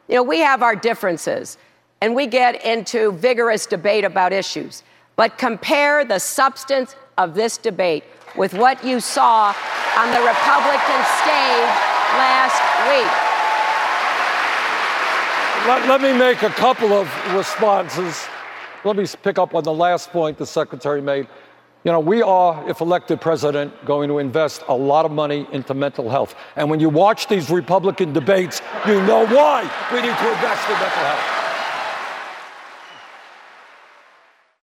We have our differences, and we get into vigorous debate about issues. But compare the substance of this debate with what you saw on the Republican stage last week. Let me make a couple of responses. Let me pick up on the last point the Secretary made. We are, if elected president, going to invest a lot of money into mental health. And when you watch these Republican debates, you know why we need to invest in mental health.